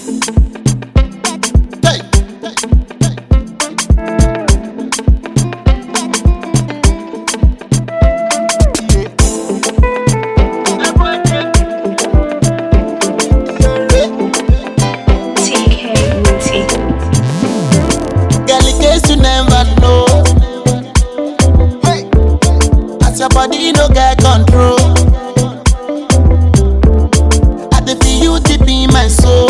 Your body no get control. I dey feel you deep in my soul.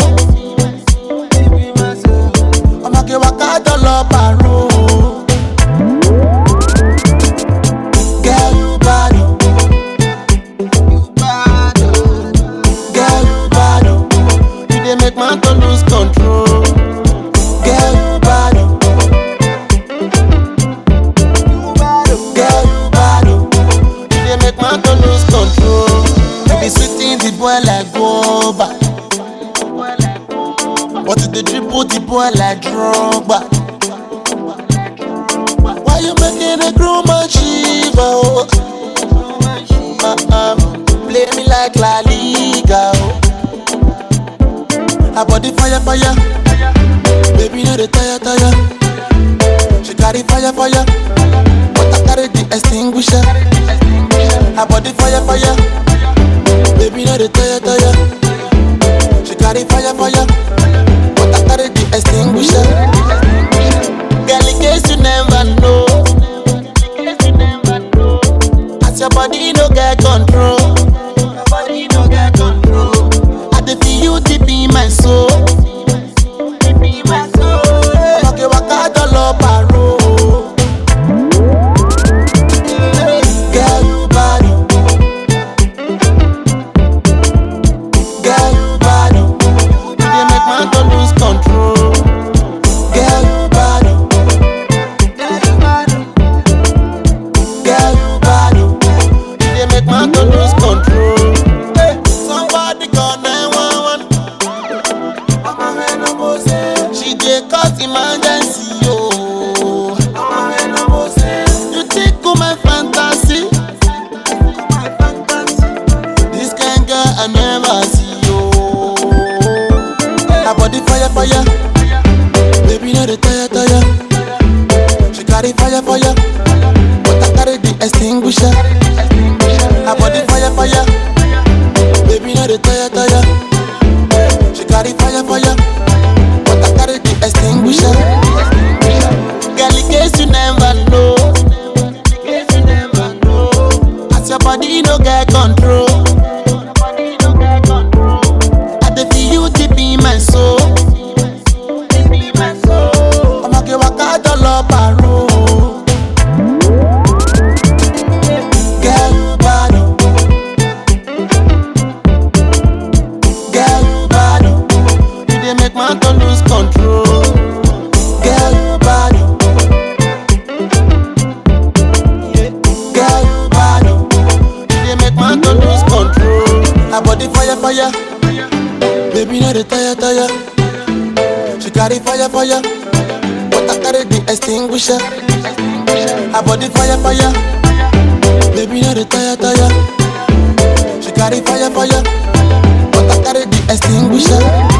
I'ma get waka all up and roll. Girl, you bad, girl, you bad. You dey make man to lose control. Girl, you bad, girl, you bad. Make man to lose control. You be sweeting the boy like guava, but you dey dribble the boy like Drogba. Why you making a grown man shiver? Oh? Play me like La Liga. Oh. Her body fire, fire. Baby, no dey tire, tire. She carry fire, fire, but I carry the extinguisher. Her body fire, fire. Baby, no dey tire, tire. She carry fire, fire, but I carry the extinguisher. Girl, in case you never know, as your body no get control, I dey feel you deep in my soul. Okay, waka all up and roll. Emergency, oh. You tickle my fantasy. This kind girl I never see, oh. Her body fire, fire. Baby, no dey tire, tire. She carry fire, fire, but I carry the extinguisher. Her body fire, fire. Baby, no dey tire, tire. She carry fire, fire, but I carry the extinguisher. Girl, in case you never know, as your body no get control, I dey feel you deep in my soul. I'ma get waka all up and roll. Girl, you bad, girl, you bad. You dey make man to lose control. Girl, you bad, girl, you bad. You dey make man to lose control. Her body fire, fire. Baby, no dey tire, tire. She carry fire, fire, but I carry the extinguisher. Her body fire, fire. Baby, no dey tire, tire. She carry fire, fire, but I carry the extinguisher.